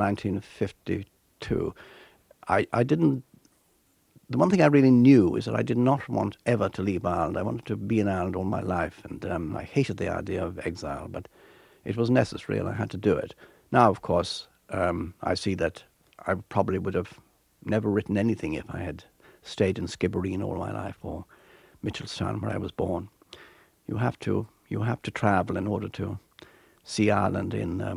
1952, I didn't. The one thing I really knew is that I did not want ever to leave Ireland. I wanted to be in Ireland all my life, and I hated the idea of exile, but it was necessary and I had to do it. Now, of course, I see that I probably would have never written anything if I had stayed in Skibbereen all my life, or Mitchelstown, where I was born. You have to travel in order to see Ireland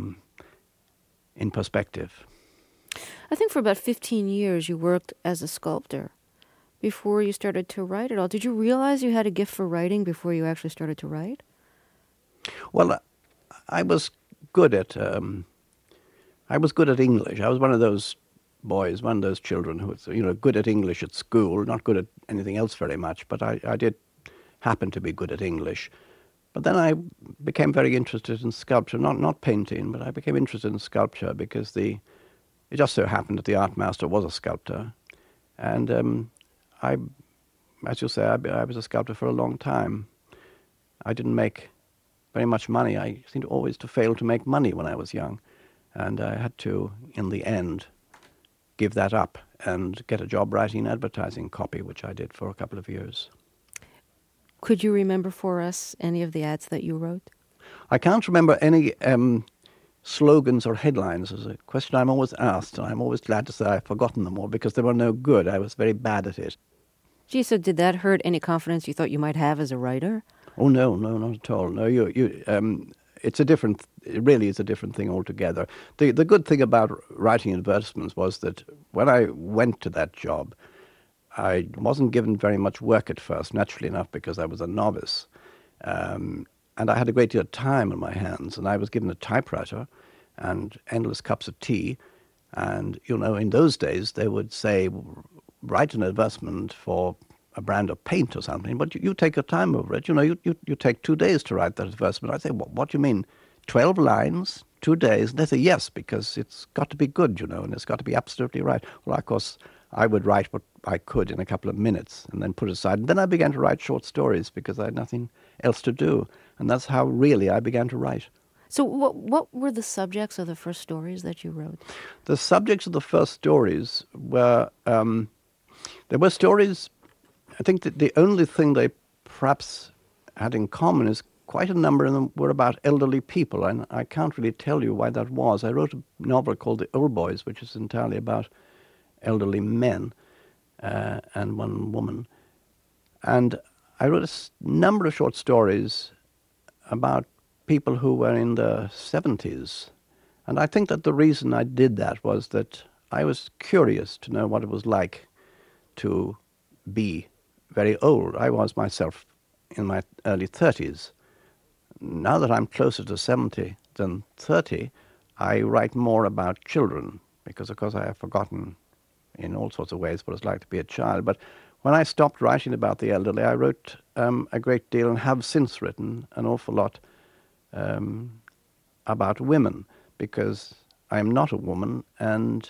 in perspective. I think for about 15 years you worked as a sculptor before you started to write at all. Did you realize you had a gift for writing before you actually started to write? Well, I was good at English. I was one of those boys, one of those children who was, good at English at school, not good at anything else very much, but I did happen to be good at English. But then I became very interested in sculpture, not painting, but I became interested in sculpture because it just so happened that the art master was a sculptor. And as you say, I was a sculptor for a long time. I didn't make very much money. I seemed always to fail to make money when I was young. And I had to, in the end, give that up and get a job writing advertising copy, which I did for a couple of years. Could you remember for us any of the ads that you wrote? I can't remember any slogans or headlines. It's a question I'm always asked, and I'm always glad to say I've forgotten them all because they were no good. I was very bad at it. Gee, so did that hurt any confidence you thought you might have as a writer? Oh, no, not at all. No, it really is a different thing altogether. The good thing about writing advertisements was that when I went to that job, I wasn't given very much work at first, naturally enough, because I was a novice. And I had a great deal of time on my hands, and I was given a typewriter and endless cups of tea. And, in those days, they would say, write an advertisement for a brand of paint or something, but you take your time over it. You take 2 days to write that advertisement. I say, what do you mean? 12 lines, 2 days? And they say, yes, because it's got to be good, and it's got to be absolutely right. Well, of course, I would write what I could in a couple of minutes and then put it aside. And then I began to write short stories because I had nothing else to do. And that's how really I began to write. So what were the subjects of the first stories that you wrote? The subjects of the first stories were, there were stories, I think that the only thing they perhaps had in common is quite a number of them were about elderly people. And I can't really tell you why that was. I wrote a novel called The Old Boys, which is entirely about elderly men and one woman. And I wrote a number of short stories about people who were in their 70s. And I think that the reason I did that was that I was curious to know what it was like to be very old. I was myself in my early 30s. Now that I'm closer to 70 than 30, I write more about children because, of course, I have forgotten in all sorts of ways what it's like to be a child. But when I stopped writing about the elderly, I wrote a great deal and have since written an awful lot about women because I am not a woman and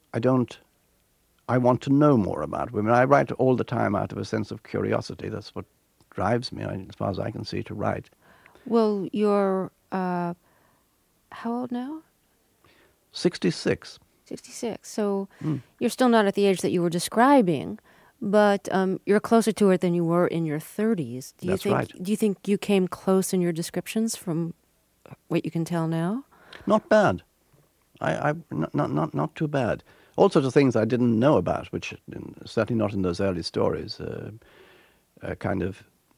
I want to know more about women. I write all the time out of a sense of curiosity. That's what drives me, as far as I can see, to write. Well, you're how old now? 66. 66. So you're still not at the age that you were describing, but you're closer to it than you were in your 30s. That's right. Do you think you came close in your descriptions from what you can tell now? Not bad. Not too bad. All sorts of things I didn't know about, which certainly not in those early stories. Kind of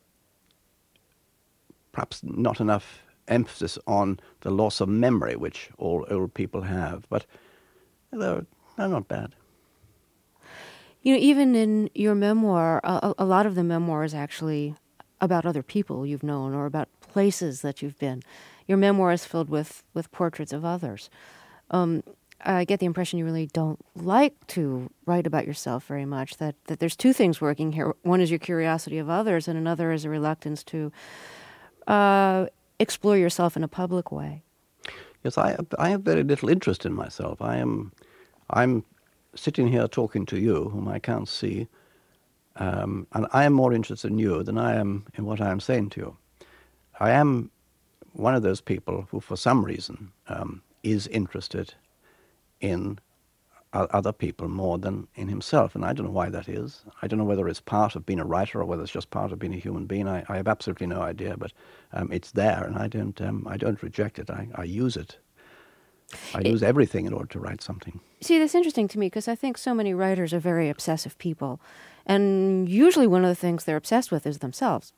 perhaps not enough emphasis on the loss of memory, which all old people have. But they're not bad. You know, even in your memoir, a lot of the memoir is actually about other people you've known or about places that you've been. Your memoir is filled with portraits of others. I get the impression you really don't like to write about yourself very much, that there's two things working here. One is your curiosity of others, and another is a reluctance to explore yourself in a public way. Yes, I have very little interest in myself. I'm sitting here talking to you, whom I can't see, and I am more interested in you than I am in what I am saying to you. I am one of those people who, for some reason, is interested in other people more than in himself, and I don't know why that is. I don't know whether it's part of being a writer or whether it's just part of being a human being. I have absolutely no idea, but it's there, and I don't reject it. I use it. I use everything in order to write something. See, that's interesting to me because I think so many writers are very obsessive people, and usually one of the things they're obsessed with is themselves.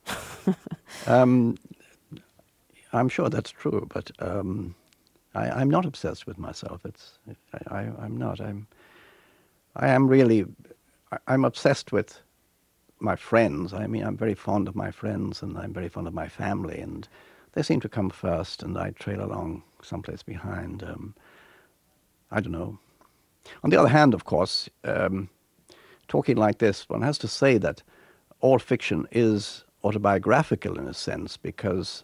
I'm sure that's true, but I'm not obsessed with myself. I'm not. I'm obsessed with my friends. I mean, I'm very fond of my friends, and I'm very fond of my family, and they seem to come first, and I trail along someplace behind. I don't know. On the other hand, of course, talking like this, one has to say that all fiction is autobiographical in a sense, because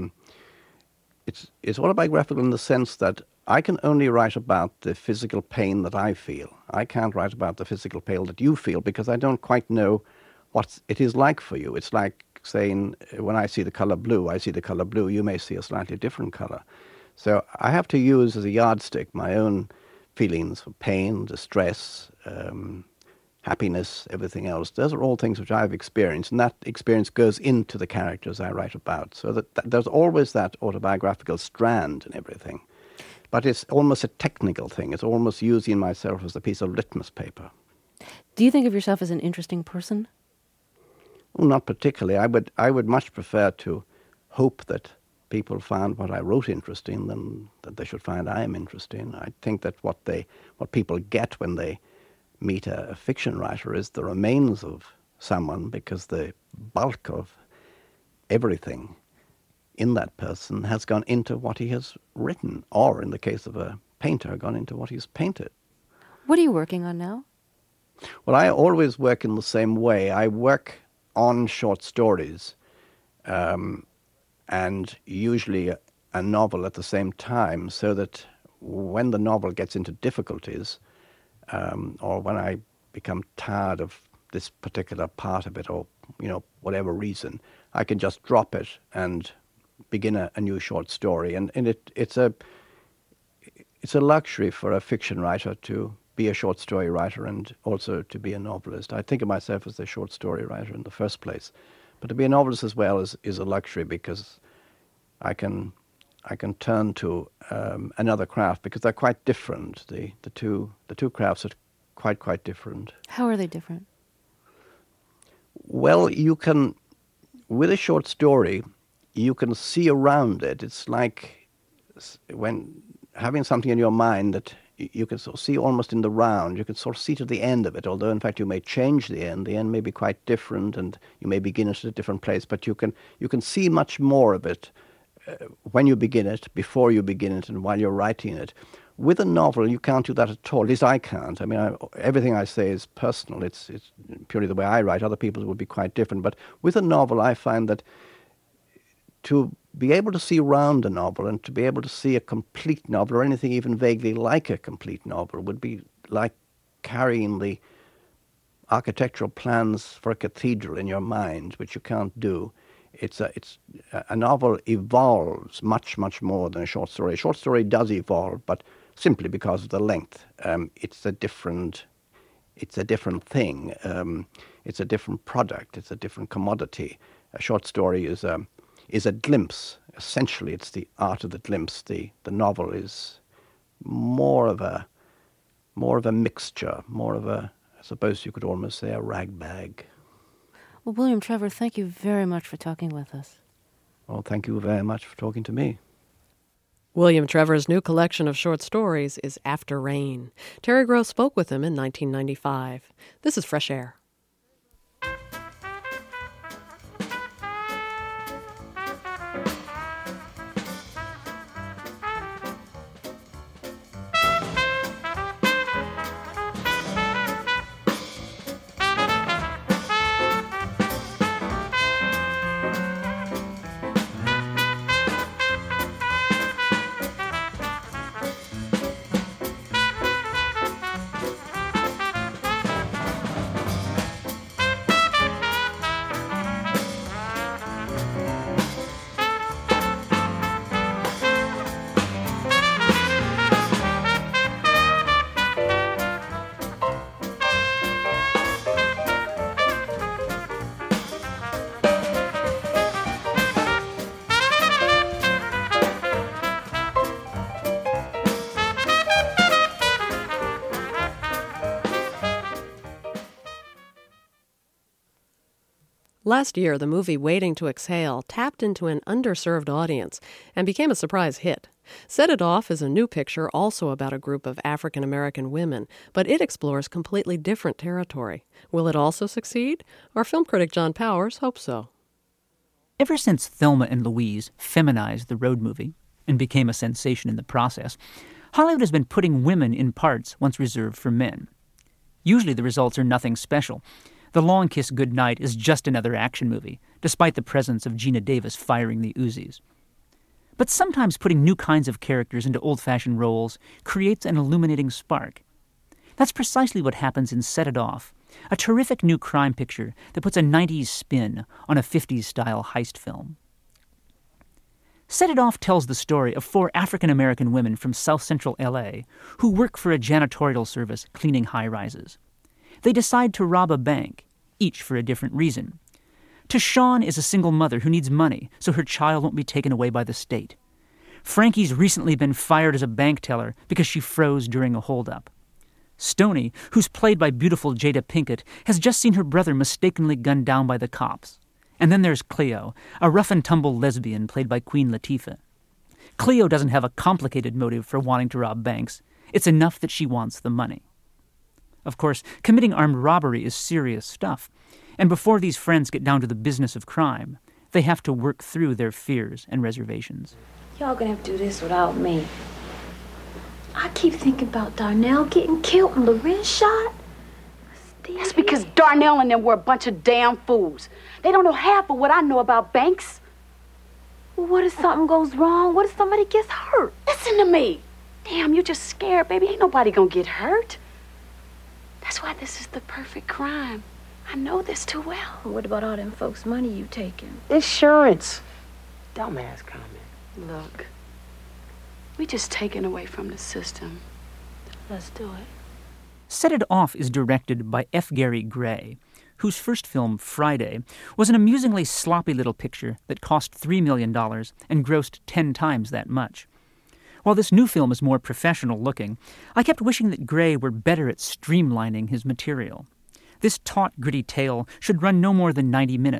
it's autobiographical in the sense that I can only write about the physical pain that I feel. I can't write about the physical pain that you feel because I don't quite know what it is like for you. It's like saying, when I see the color blue, I see the color blue. You may see a slightly different color. So I have to use as a yardstick my own feelings for pain, distress, happiness, everything else. Those are all things which I've experienced, and that experience goes into the characters I write about. So that there's always that autobiographical strand in everything. But it's almost a technical thing. It's almost using myself as a piece of litmus paper. Do you think of yourself as an interesting person? Well, not particularly. I would much prefer to hope that people found what I wrote interesting than that they should find I am interesting. I think that what people get when they meet a fiction writer is the remains of someone, because the bulk of everything in that person has gone into what he has written, or in the case of a painter, gone into what he's painted. What are you working on now? Well, I always work in the same way. I work on short stories, and usually a novel at the same time, so that when the novel gets into difficulties, or when I become tired of this particular part of it, or whatever reason, I can just drop it and begin a new short story. And it's a luxury for a fiction writer to be a short story writer and also to be a novelist. I think of myself as a short story writer in the first place, but to be a novelist as well is a luxury, because I can turn to another craft, because they're quite different. The two crafts are quite different. How are they different? Well, with a short story, you can see around it. It's like when having something in your mind that you can sort of see almost in the round, you can sort of see to the end of it, although in fact you may change the end may be quite different and you may begin it at a different place, but you can see much more of it when you begin it, before you begin it, and while you're writing it. With a novel, you can't do that at all. At least I can't. I mean, everything I say is personal. It's purely the way I write. Other people would be quite different. But with a novel, I find that to be able to see round a novel and to be able to see a complete novel or anything even vaguely like a complete novel would be like carrying the architectural plans for a cathedral in your mind, which you can't do. A novel evolves much, much more than a short story. A short story does evolve, but simply because of the length. It's a different thing. It's a different product. It's a different commodity. A short story is a glimpse. Essentially, it's the art of the glimpse. The novel is more of a mixture, more of a, I suppose you could almost say, a ragbag. Well, William Trevor, thank you very much for talking with us. Well, thank you very much for talking to me. William Trevor's new collection of short stories is After Rain. Terry Gross spoke with him in 1995. This is Fresh Air. Last year, the movie Waiting to Exhale tapped into an underserved audience and became a surprise hit. Set It Off is a new picture also about a group of African-American women, but it explores completely different territory. Will it also succeed? Our film critic John Powers hopes so. Ever since Thelma and Louise feminized the road movie and became a sensation in the process, Hollywood has been putting women in parts once reserved for men. Usually the results are nothing special. The Long Kiss Goodnight is just another action movie, despite the presence of Gina Davis firing the Uzis. But sometimes putting new kinds of characters into old-fashioned roles creates an illuminating spark. That's precisely what happens in Set It Off, a terrific new crime picture that puts a 90s spin on a 50s-style heist film. Set It Off tells the story of 4 African-American women from south-central L.A. who work for a janitorial service cleaning high-rises. They decide to rob a bank, each for a different reason. Tashawn is a single mother who needs money so her child won't be taken away by the state. Frankie's recently been fired as a bank teller because she froze during a holdup. Stoney, who's played by beautiful Jada Pinkett, has just seen her brother mistakenly gunned down by the cops. And then there's Cleo, a rough-and-tumble lesbian played by Queen Latifah. Cleo doesn't have a complicated motive for wanting to rob banks. It's enough that she wants the money. Of course, committing armed robbery is serious stuff, and before these friends get down to the business of crime, they have to work through their fears and reservations. Y'all gonna have to do this without me. I keep thinking about Darnell getting killed and Loren shot. That's because Darnell and them were a bunch of damn fools. They don't know half of what I know about banks. Well, what if something goes wrong? What if somebody gets hurt? Listen to me. Damn, you just scared, baby. Ain't nobody gonna get hurt. That's why this is the perfect crime. I know this too well. Well, what about all them folks' money you taking? Insurance. Dumbass comment. Look, we just taken away from the system. Let's do it. Set It Off is directed by F. Gary Gray, whose first film, Friday, was an amusingly sloppy little picture that cost $3 million and grossed 10 times that much. While this new film is more professional looking, I kept wishing that Gray were better at streamlining his material. This taut, gritty tale should run no more than 90 minutes,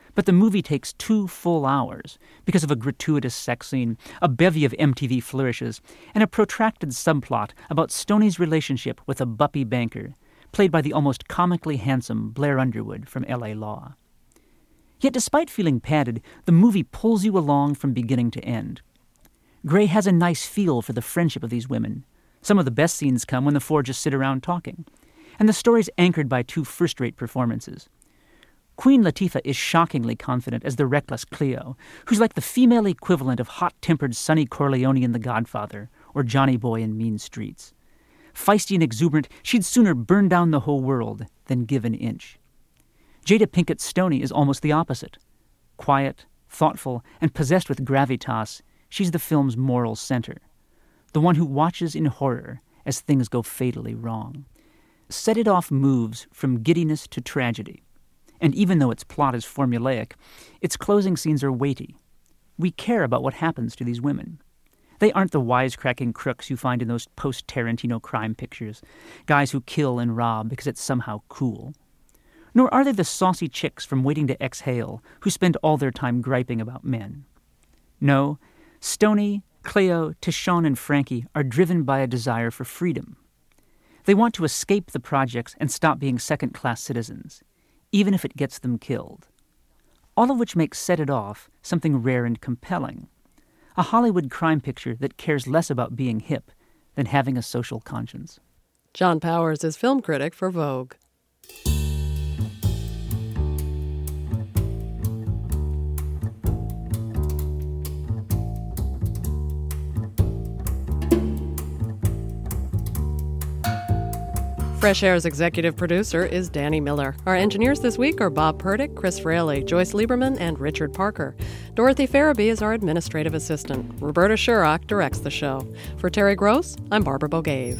But the movie takes 2 full hours because of a gratuitous sex scene, a bevy of MTV flourishes, and a protracted subplot about Stoney's relationship with a buppy banker, played by the almost comically handsome Blair Underwood from L.A. Law. Yet despite feeling padded, the movie pulls you along from beginning to end. Gray has a nice feel for the friendship of these women. Some of the best scenes come when the four just sit around talking. And the story's anchored by 2 first-rate performances. Queen Latifah is shockingly confident as the reckless Cleo, who's like the female equivalent of hot-tempered Sonny Corleone in The Godfather or Johnny Boy in Mean Streets. Feisty and exuberant, she'd sooner burn down the whole world than give an inch. Jada Pinkett Stoney is almost the opposite. Quiet, thoughtful, and possessed with gravitas, she's the film's moral center. The one who watches in horror as things go fatally wrong. Set It Off moves from giddiness to tragedy. And even though its plot is formulaic, its closing scenes are weighty. We care about what happens to these women. They aren't the wisecracking crooks you find in those post-Tarantino crime pictures, guys who kill and rob because it's somehow cool. Nor are they the saucy chicks from Waiting to Exhale who spend all their time griping about men. No, Stoney, Cleo, Tishon, and Frankie are driven by a desire for freedom. They want to escape the projects and stop being second-class citizens, even if it gets them killed. All of which makes Set It Off something rare and compelling. A Hollywood crime picture that cares less about being hip than having a social conscience. John Powers is film critic for Vogue. Fresh Air's executive producer is Danny Miller. Our engineers this week are Bob Purdick, Chris Fraley, Joyce Lieberman, and Richard Parker. Dorothy Farabee is our administrative assistant. Roberta Shurock directs the show. For Terry Gross, I'm Barbara Bogave.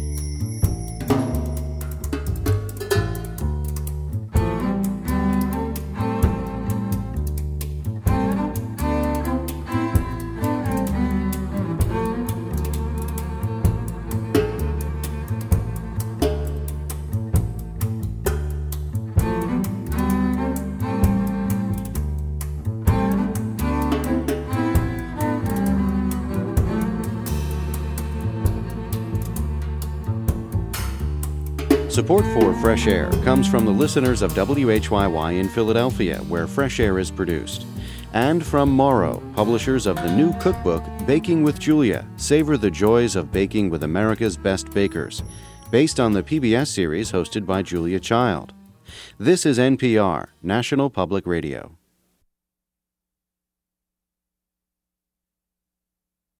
Support for Fresh Air comes from the listeners of WHYY in Philadelphia, where Fresh Air is produced. And from Morrow, publishers of the new cookbook, Baking with Julia, Savor the Joys of Baking with America's Best Bakers, based on the PBS series hosted by Julia Child. This is NPR, National Public Radio.